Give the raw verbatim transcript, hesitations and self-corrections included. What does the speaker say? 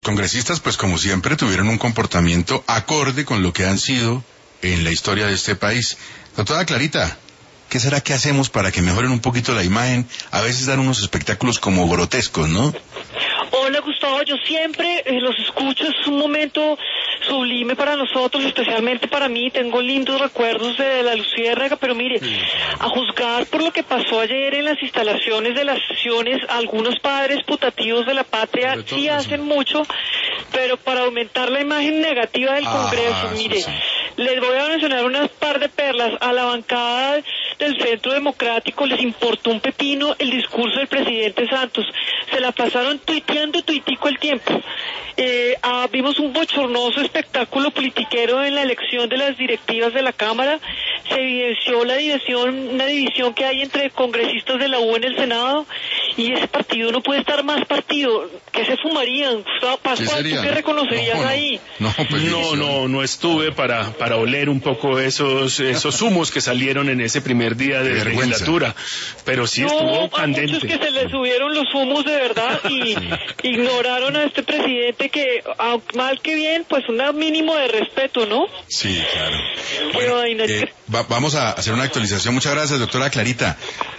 congresistas, pues como siempre, tuvieron un comportamiento acorde con lo que han sido en la historia de este país. Doctora Clarita, ¿qué será que hacemos para que mejoren un poquito la imagen? A veces dan unos espectáculos como grotescos, ¿no? Hola Gustavo, yo siempre eh, los escucho, es un momento sublime para nosotros, especialmente para mí, tengo lindos recuerdos de la Luciérnaga, pero mire, sí, a juzgar por lo que pasó ayer en las instalaciones de las sesiones, algunos padres putativos de la patria sí hacen mucho, pero para aumentar la imagen negativa del ah, Congreso, mire, sí. Les voy a mencionar unas par de perlas. A la bancada del Centro Democrático les importó un pepino el discurso del presidente Santos, se la pasaron tuiteando tuitico el tiempo. Eh, ah, vimos un bochornoso espectáculo politiquero en la elección de las directivas de la Cámara, se evidenció la división, una división que hay entre congresistas de la U en el Senado, y ese partido no puede estar más partido. ¿Qué se fumarían? Pascual, ¿tú qué reconocerías no, no, ahí? No, pues, no, no, no estuve para, para oler un poco esos, esos humos que salieron en ese primer día de, de legislatura, pero sí no, estuvo a candente. Muchos que se les subieron los humos de verdad y ignoraron a este presidente que, mal que bien, pues un mínimo de respeto, ¿no? Sí, claro. Bueno, eh, va, vamos a hacer una actualización. Muchas gracias, doctora Clarita.